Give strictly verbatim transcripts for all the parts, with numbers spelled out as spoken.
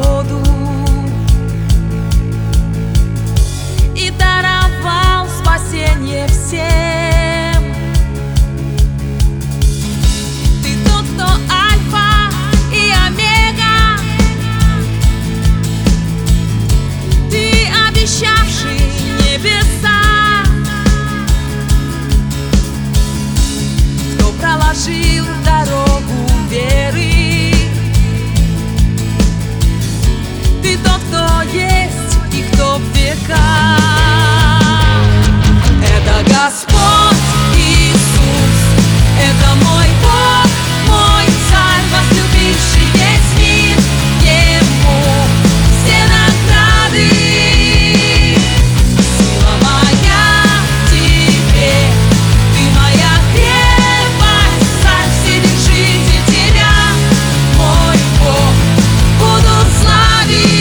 народу и даровал спасение всем. Ты тот, кто Альфа и Омега, Ты обещавший небеса, кто проложил дорогу веры. Ты тот, кто есть и кто в веках. Это Господь Иисус, это мой Бог, мой Царь, возлюбивший весь мир, Ему все награды. Сила моя в Тебе, Ты моя крепость, Царь, все держите Тебя, мой Бог, буду славить.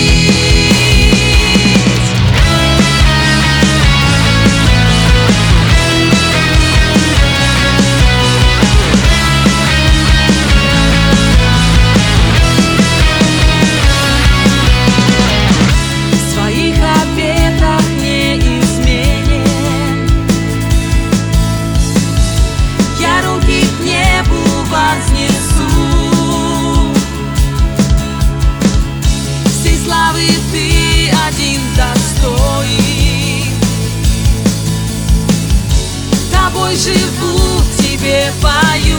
В своих обетах неизменен, я руки к небу вознесу. Всей славы Ты один достоин, Тобой живу, Тебе пою.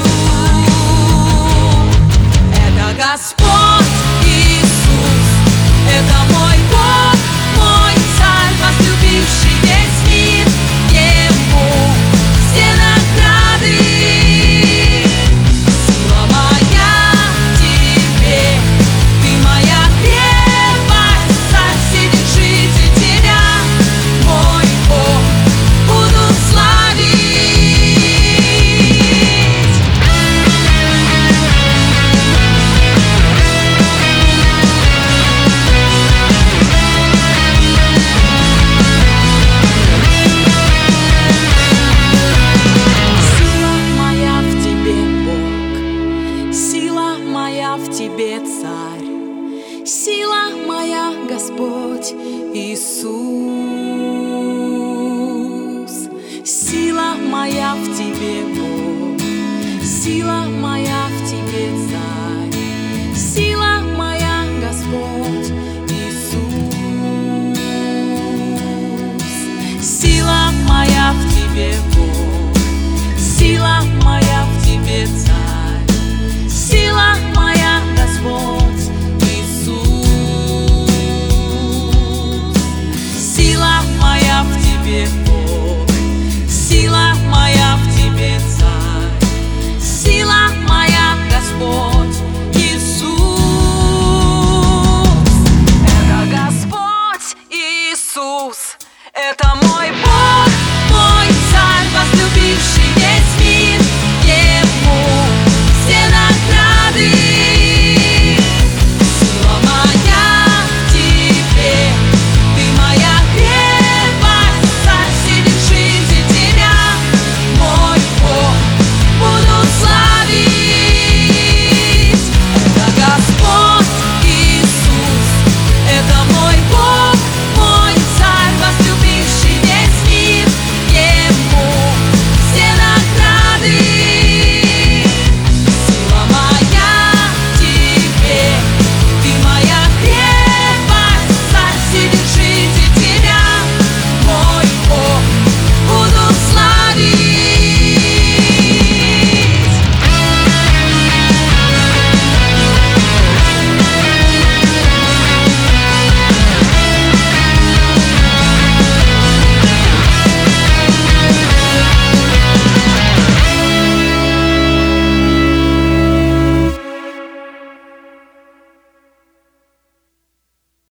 Это Господь Иисус, это мой Бог, мой Царь, возлюбивший весь мир, Ему все награды. Сила моя в Тебе, Ты моя крепость, Царь, все держите Тебя, мой Бог, буду славить. Сила моя в Тебе, Бог, сила моя в Тебе, Царь, сила моя, Господь Иисус.